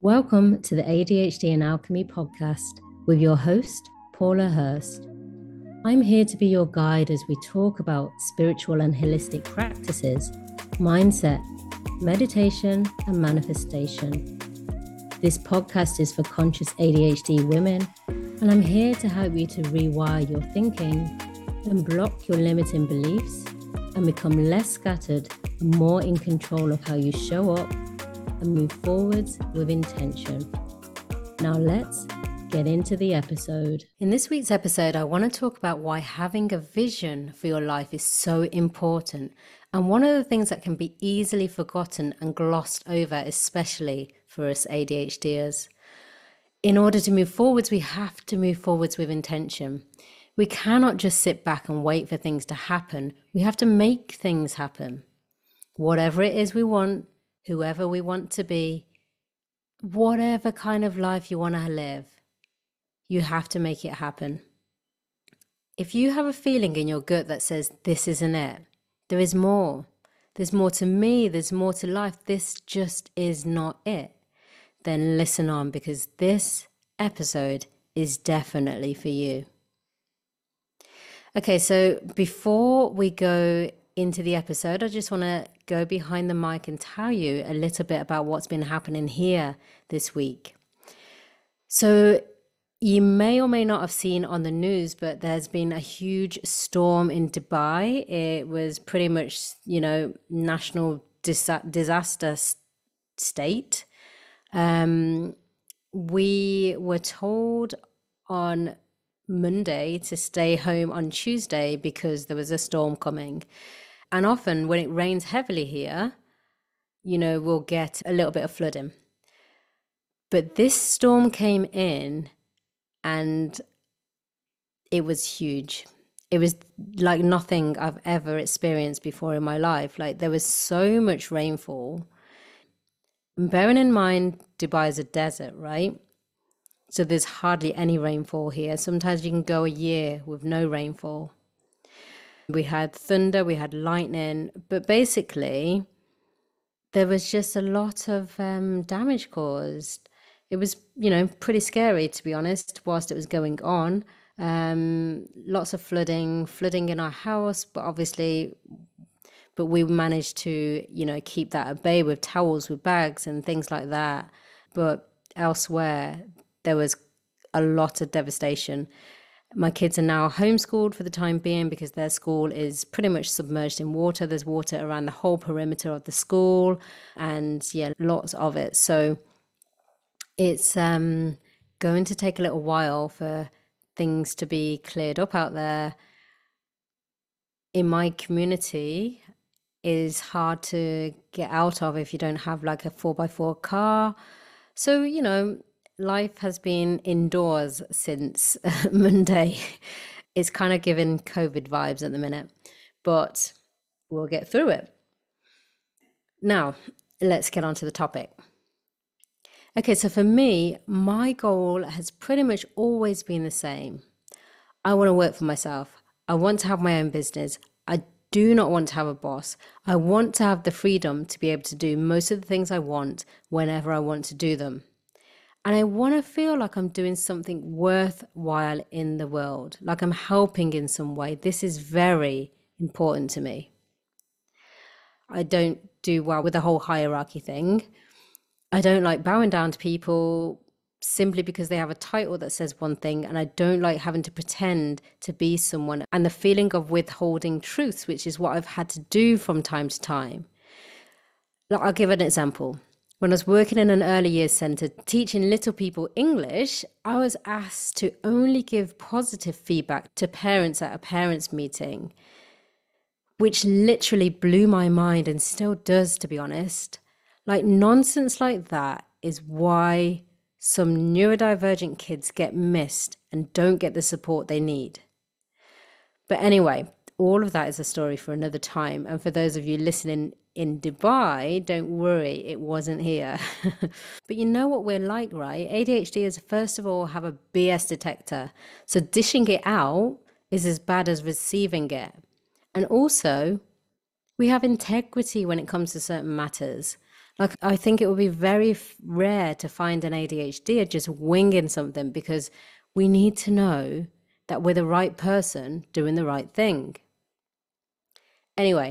Welcome to the ADHD and Alchemy podcast with your host, Paula Hurst. I'm here to be your guide as we talk about spiritual and holistic practices, mindset, meditation, and manifestation. This podcast is for conscious ADHD women, and I'm here to help you to rewire your thinking and block your limiting beliefs and become less scattered and more in control of how you show up and move forwards with intention. Now let's get into the episode. In this week's episode, I want to talk about why having a vision for your life is so important. And one of the things that can be easily forgotten and glossed over, especially for us ADHDers. In order to move forwards, we have to move forwards with intention. We cannot just sit back and wait for things to happen. We have to make things happen. Whatever it is we want, whoever we want to be, whatever kind of life you want to live, you have to make it happen. If you have a feeling in your gut that says, this isn't it, there is more. There's more to me, there's more to life, this just is not it, then listen on, because this episode is definitely for you. Okay, so before we go into the episode, I just want to go behind the mic and tell you a little bit about what's been happening here this week. So you may or may not have seen on the news, but there's been a huge storm in Dubai. It was pretty much, national disaster state. We were told on Monday to stay home on Tuesday because there was a storm coming. And often when it rains heavily here, we'll get a little bit of flooding. But this storm came in and it was huge. It was like nothing I've ever experienced before in my life. Like, there was so much rainfall. And bearing in mind, Dubai is a desert, right? So there's hardly any rainfall here. Sometimes you can go a year with no rainfall. We had thunder, we had lightning, but basically there was just a lot of damage caused. It was, pretty scary, to be honest, whilst it was going on. Lots of flooding in our house, but we managed to, keep that at bay with towels, with bags and things like that. But elsewhere, there was a lot of devastation. My kids are now homeschooled for the time being because their school is pretty much submerged in water. There's water around the whole perimeter of the school and lots of it. So it's going to take a little while for things to be cleared up out there. In my community, is hard to get out of if you don't have like a 4x4 car. So, life has been indoors since Monday. It's kind of giving COVID vibes at the minute, but we'll get through it. Now, let's get on to the topic. Okay, so for me, my goal has pretty much always been the same. I want to work for myself. I want to have my own business. I do not want to have a boss. I want to have the freedom to be able to do most of the things I want whenever I want to do them. And I want to feel like I'm doing something worthwhile in the world, like I'm helping in some way. This is very important to me. I don't do well with the whole hierarchy thing. I don't like bowing down to people simply because they have a title that says one thing, and I don't like having to pretend to be someone, and the feeling of withholding truths, which is what I've had to do from time to time. I'll give an example. When I was working in an early years centre teaching little people English, I was asked to only give positive feedback to parents at a parents' meeting, which literally blew my mind and still does, to be honest. Like, nonsense like that is why some neurodivergent kids get missed and don't get the support they need. But anyway, all of that is a story for another time. And for those of you listening in Dubai, don't worry, it wasn't here. But you know what we're like, right? ADHD is, first of all, have a BS detector. So dishing it out is as bad as receiving it. And also, we have integrity when it comes to certain matters. Like, I think it would be very rare to find an ADHD just winging something, because we need to know that we're the right person doing the right thing. Anyway,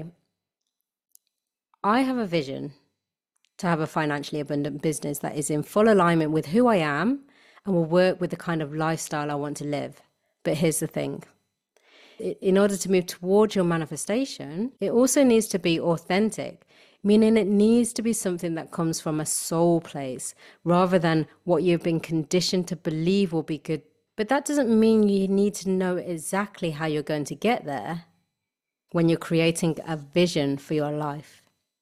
I have a vision to have a financially abundant business that is in full alignment with who I am and will work with the kind of lifestyle I want to live. But here's the thing. In order to move towards your manifestation, it also needs to be authentic, meaning it needs to be something that comes from a soul place rather than what you've been conditioned to believe will be good. But that doesn't mean you need to know exactly how you're going to get there when you're creating a vision for your life.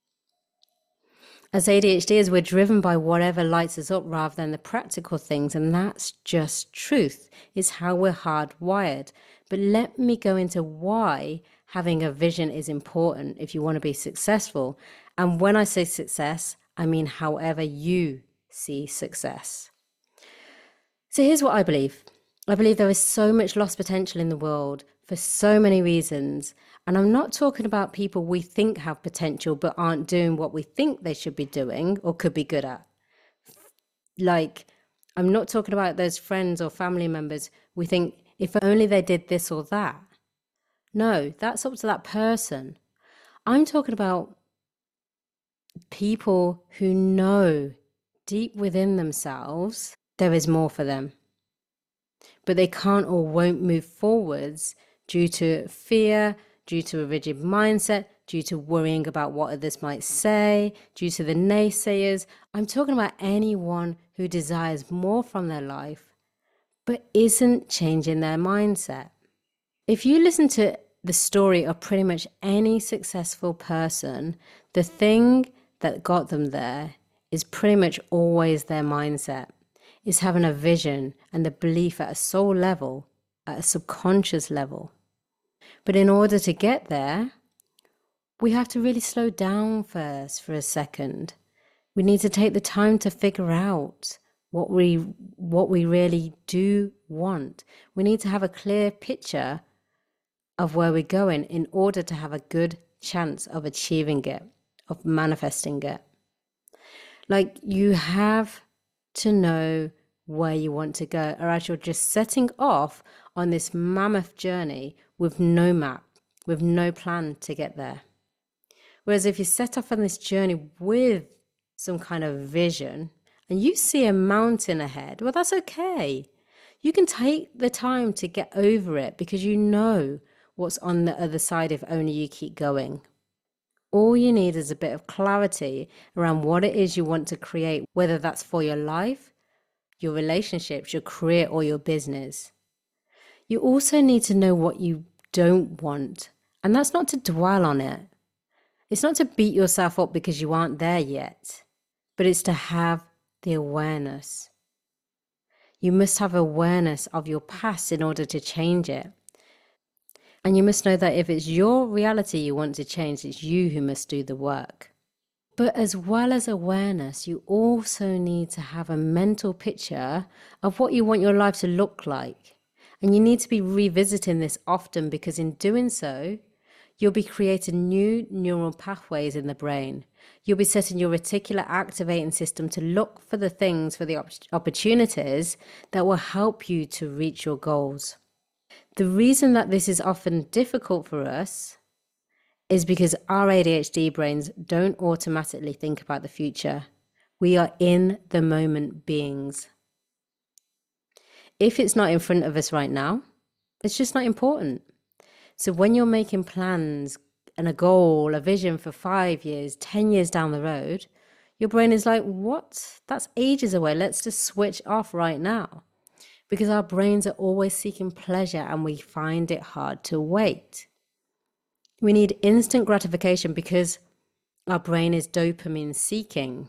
As ADHDers, we're driven by whatever lights us up rather than the practical things, and that's just truth. It's how we're hardwired. But let me go into why having a vision is important if you want to be successful. And when I say success, I mean however you see success. So here's what I believe. I believe there is so much lost potential in the world for so many reasons. And I'm not talking about people we think have potential but aren't doing what we think they should be doing or could be good at. Like, I'm not talking about those friends or family members we think if only they did this or that. No, that's up to that person. I'm talking about people who know deep within themselves there is more for them, but they can't or won't move forwards due to fear, due to a rigid mindset, due to worrying about what others might say, due to the naysayers. I'm talking about anyone who desires more from their life, but isn't changing their mindset. If you listen to the story of pretty much any successful person, the thing that got them there is pretty much always their mindset. Is having a vision and the belief at a soul level, at a subconscious level. But in order to get there, we have to really slow down first for a second. We need to take the time to figure out what we really do want. We need to have a clear picture of where we're going in order to have a good chance of achieving it, of manifesting it. Like, you have to know where you want to go, or else you're just setting off on this mammoth journey with no map, with no plan to get there. Whereas if you set off on this journey with some kind of vision and you see a mountain ahead, well, that's okay. You can take the time to get over it because you know what's on the other side if only you keep going. All you need is a bit of clarity around what it is you want to create, whether that's for your life, your relationships, your career, or your business. You also need to know what you don't want, and that's not to dwell on it. It's not to beat yourself up because you aren't there yet, but it's to have the awareness. You must have awareness of your past in order to change it. And you must know that if it's your reality you want to change, it's you who must do the work. But as well as awareness, you also need to have a mental picture of what you want your life to look like. And you need to be revisiting this often, because in doing so, you'll be creating new neural pathways in the brain. You'll be setting your reticular activating system to look for the things, for the opportunities that will help you to reach your goals. The reason that this is often difficult for us is because our ADHD brains don't automatically think about the future. We are in the moment beings. If it's not in front of us right now, it's just not important. So when you're making plans and a goal, a vision for 5 years, 10 years down the road, your brain is like, what? That's ages away. Let's just switch off right now. Because our brains are always seeking pleasure and we find it hard to wait. We need instant gratification because our brain is dopamine seeking.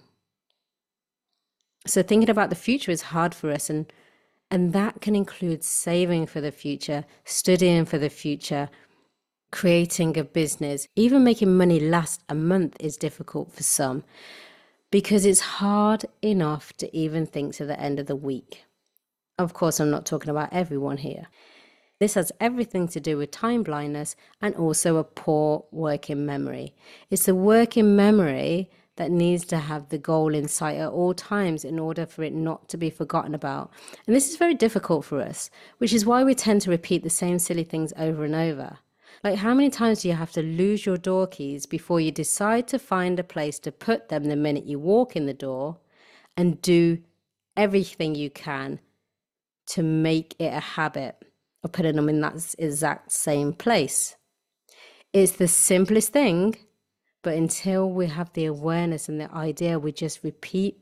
So thinking about the future is hard for us, and that can include saving for the future, studying for the future, creating a business. Even making money last a month is difficult for some because it's hard enough to even think to the end of the week. Of course, I'm not talking about everyone here. This has everything to do with time blindness and also a poor working memory. It's the working memory that needs to have the goal in sight at all times in order for it not to be forgotten about. And this is very difficult for us, which is why we tend to repeat the same silly things over and over. Like, how many times do you have to lose your door keys before you decide to find a place to put them the minute you walk in the door, and do everything you can to make it a habit of putting them in that exact same place? It's the simplest thing, but until we have the awareness and the idea, we just repeat,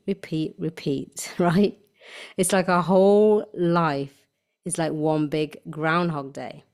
right? It's like our whole life is like one big Groundhog Day.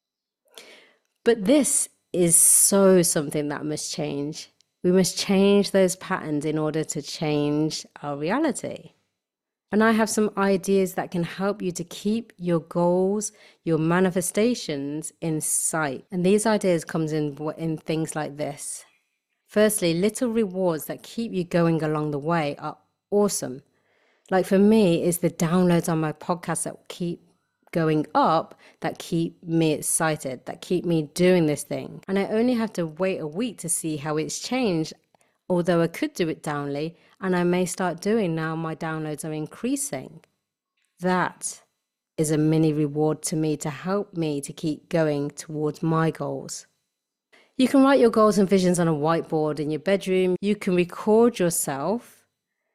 But this is so something that must change. We must change those patterns in order to change our reality. And I have some ideas that can help you to keep your goals, your manifestations in sight. And these ideas comes in things like this. Firstly, little rewards that keep you going along the way are awesome. Like for me, it's the downloads on my podcast that keep going up, that keep me excited, that keep me doing this thing. And I only have to wait a week to see how it's changed, although I could do it downly, and I may start doing now my downloads are increasing. That is a mini reward to me to help me to keep going towards my goals. You can write your goals and visions on a whiteboard in your bedroom. You can record yourself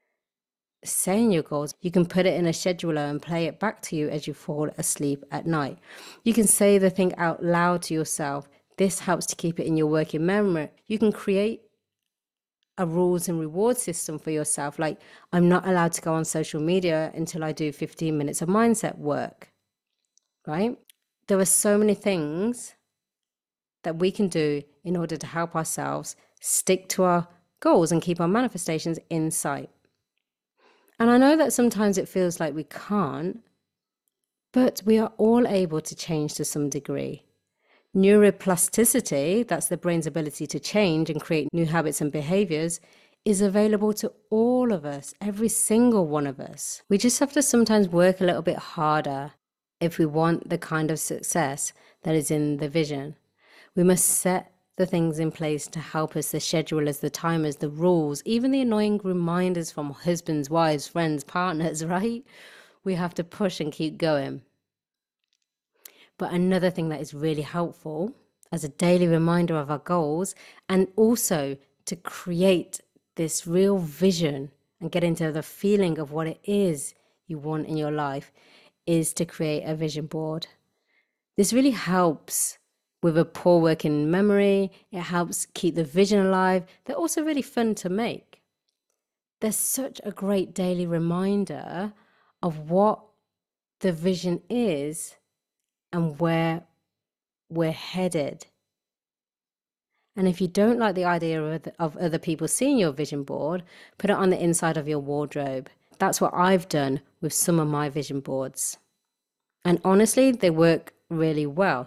saying your goals. You can put it in a scheduler and play it back to you as you fall asleep at night. You can say the thing out loud to yourself. This helps to keep it in your working memory. You can create a rules and reward system for yourself. Like, I'm not allowed to go on social media until I do 15 minutes of mindset work, right? There are so many things that we can do in order to help ourselves stick to our goals and keep our manifestations in sight. And I know that sometimes it feels like we can't, but we are all able to change to some degree. Neuroplasticity, that's the brain's ability to change and create new habits and behaviors, is available to all of us, every single one of us. We just have to sometimes work a little bit harder if we want the kind of success that is in the vision. We must set the things in place to help us, the schedulers, the timers, the rules, even the annoying reminders from husbands, wives, friends, partners, right? We have to push and keep going. But another thing that is really helpful as a daily reminder of our goals, and also to create this real vision and get into the feeling of what it is you want in your life, is to create a vision board. This really helps with a poor working memory. It helps keep the vision alive. They're also really fun to make. They're such a great daily reminder of what the vision is and where we're headed. And if you don't like the idea of other people seeing your vision board, put it on the inside of your wardrobe. That's what I've done with some of my vision boards. And honestly, they work really well.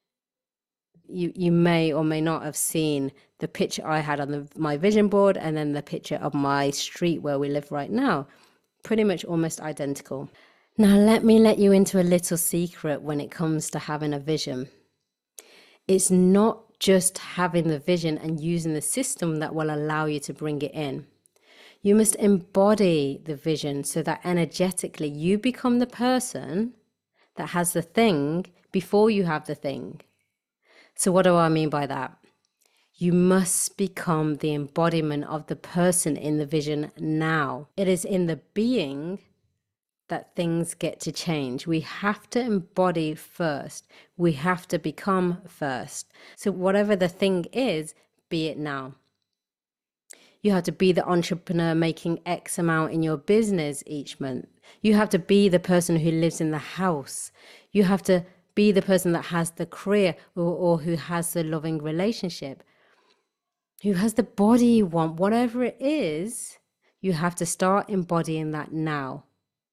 You may or may not have seen the picture I had on my vision board, and then the picture of my street where we live right now. Pretty much almost identical. Now let me let you into a little secret when it comes to having a vision. It's not just having the vision and using the system that will allow you to bring it in. You must embody the vision so that energetically you become the person that has the thing before you have the thing. So what do I mean by that? You must become the embodiment of the person in the vision now. It is in the being that things get to change. We have to embody first. We have to become first. So whatever the thing is, be it now. You have to be the entrepreneur making X amount in your business each month. You have to be the person who lives in the house. You have to be the person that has the career, or who has the loving relationship, who has the body you want. Whatever it is, you have to start embodying that now.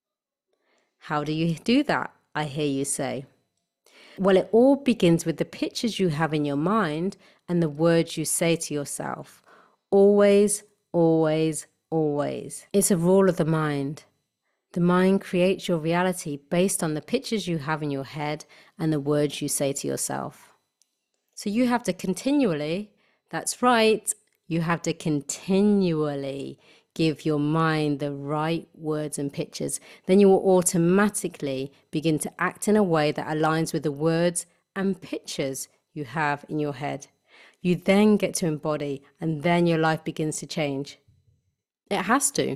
How do you do that? I hear you say. Well, it all begins with the pictures you have in your mind and the words you say to yourself. Always, always, always. It's a rule of the mind. The mind creates your reality based on the pictures you have in your head and the words you say to yourself. So you have to continually, that's right, You have to continually give your mind the right words and pictures. Then you will automatically begin to act in a way that aligns with the words and pictures you have in your head. You then get to embody, and then your life begins to change. It has to,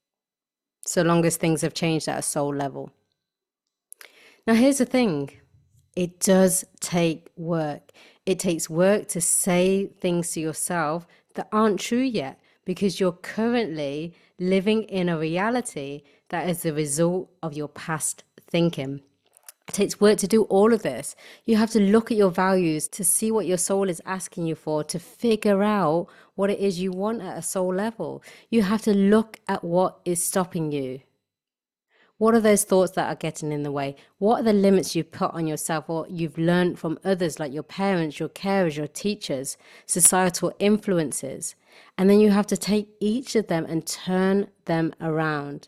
so long as things have changed at a soul level. Now, here's the thing. It does take work. It takes work to say things to yourself that aren't true yet, because you're currently living in a reality that is the result of your past thinking. It takes work to do all of this. You have to look at your values to see what your soul is asking you for, to figure out what it is you want at a soul level. You have to look at what is stopping you. What are those thoughts that are getting in the way? What are the limits you put on yourself or you've learned from others like your parents, your carers, your teachers, societal influences? And then you have to take each of them and turn them around.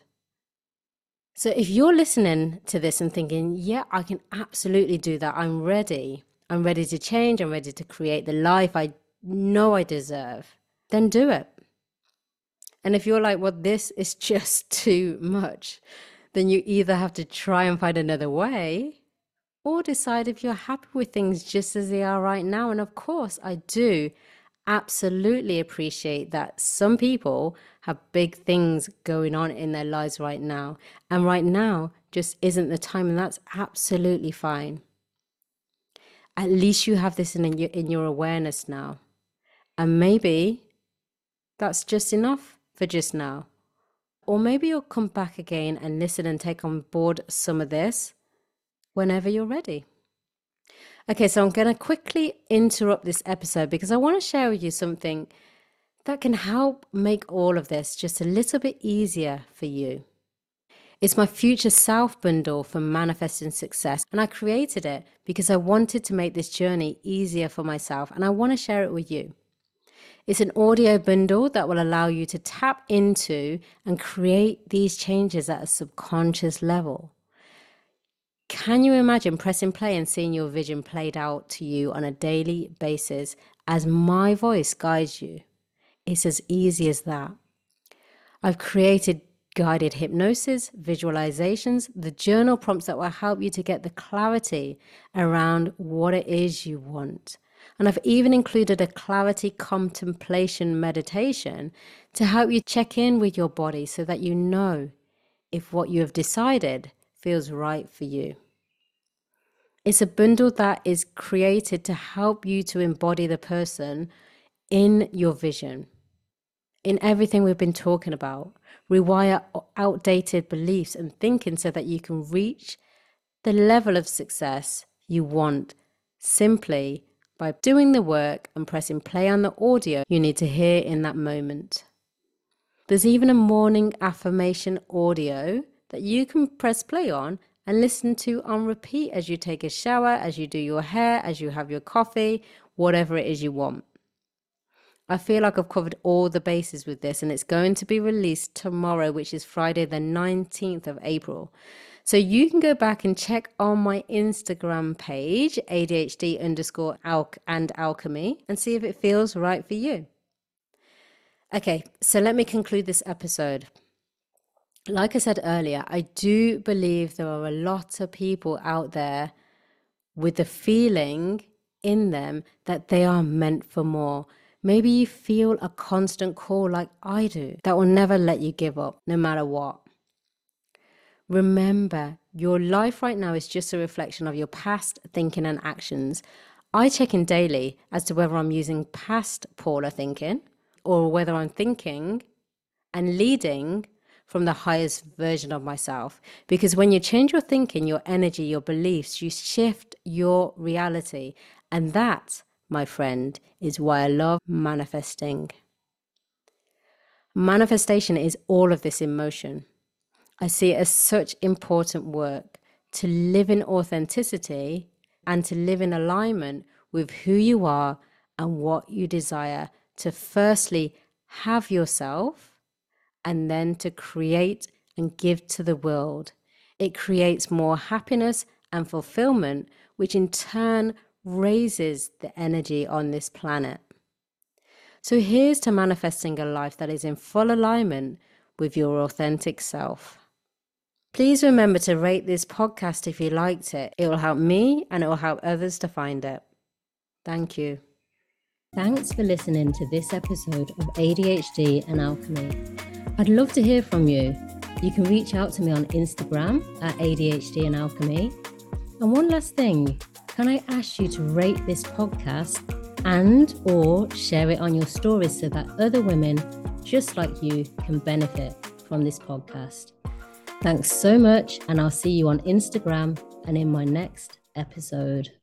So if you're listening to this and thinking, yeah, I can absolutely do that. I'm ready. I'm ready to change. I'm ready to create the life I know I deserve. Then do it. And if you're like, well, this is just too much, then you either have to try and find another way or decide if you're happy with things just as they are right now. And of course, I do absolutely appreciate that some people have big things going on in their lives right now. And right now just isn't the time, and that's absolutely fine. At least you have this in your awareness now. And maybe that's just enough for just now. Or maybe you'll come back again and listen and take on board some of this whenever you're ready. Okay, so I'm going to quickly interrupt this episode because I want to share with you something that can help make all of this just a little bit easier for you. It's my Future Self bundle for manifesting success, and I created it because I wanted to make this journey easier for myself, and I want to share it with you. It's an audio bundle that will allow you to tap into and create these changes at a subconscious level. Can you imagine pressing play and seeing your vision played out to you on a daily basis as my voice guides you? It's as easy as that. I've created guided hypnosis, visualizations, the journal prompts that will help you to get the clarity around what it is you want. And I've even included a clarity contemplation meditation to help you check in with your body so that you know if what you have decided feels right for you. It's a bundle that is created to help you to embody the person in your vision, in everything we've been talking about. Rewire outdated beliefs and thinking so that you can reach the level of success you want simply by doing the work and pressing play on the audio you need to hear in that moment. There's even a morning affirmation audio that you can press play on and listen to on repeat as you take a shower, as you do your hair, as you have your coffee, whatever it is you want. I feel like I've covered all the bases with this, and it's going to be released tomorrow, which is Friday the 19th of April. So you can go back and check on my Instagram page, ADHD_alchemy, and see if it feels right for you. Okay, so let me conclude this episode. Like I said earlier, I do believe there are a lot of people out there with the feeling in them that they are meant for more. Maybe you feel a constant call like I do that will never let you give up, no matter what. Remember, your life right now is just a reflection of your past thinking and actions. I check in daily as to whether I'm using past Paula thinking or whether I'm thinking and leading from the highest version of myself. Because when you change your thinking, your energy, your beliefs, you shift your reality. And that, my friend, is why I love manifesting. Manifestation is all of this in motion. I see it as such important work to live in authenticity and to live in alignment with who you are and what you desire, to firstly have yourself and then to create and give to the world. It creates more happiness and fulfillment, which in turn raises the energy on this planet. So here's to manifesting a life that is in full alignment with your authentic self. Please remember to rate this podcast if you liked it. It will help me and it will help others to find it. Thank you. Thanks for listening to this episode of ADHD and Alchemy. I'd love to hear from you. You can reach out to me on Instagram at ADHD and Alchemy. And one last thing, can I ask you to rate this podcast and or share it on your stories so that other women just like you can benefit from this podcast. Thanks so much, and I'll see you on Instagram and in my next episode.